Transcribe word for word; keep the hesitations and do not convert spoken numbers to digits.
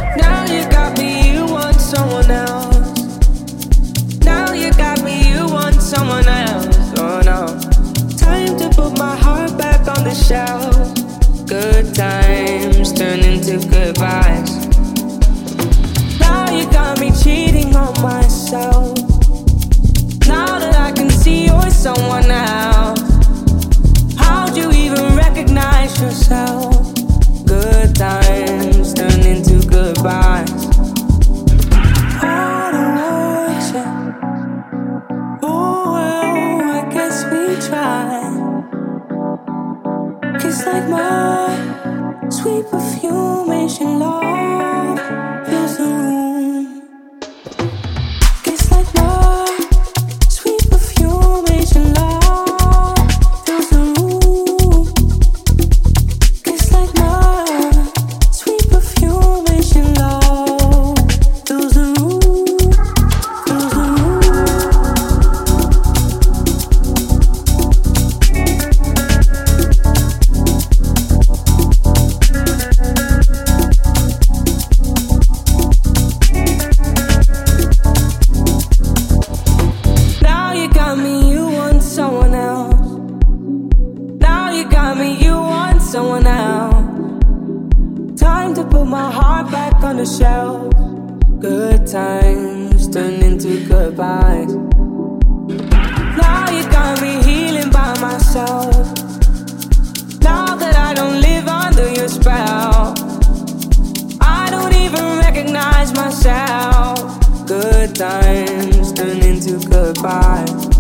Now you got me, you want someone else. Now you got me, you want someone else. Oh no. Time to put my heart back on the shelf. Good times turn into goodbyes. Now you got me cheating on myself. Now that I can see you're someone else. How'd you even recognize yourself? Good times turn into goodbyes. I don't want you. Oh well, I guess we tried. Kiss like my sweet perfume, Asian love fills the room. Kiss like my sweet perfume, Asian love fills the room. Kiss like my sweet perfume, Asian love fills the room, fills the room. Now you got me, you want someone else. Now you got me, you want someone else. Time to put my heart back on the shelf. Good times turn into goodbyes. Now you got me healing by myself. Now that I don't live under your spell, I don't even recognize myself. Good times turn into goodbyes.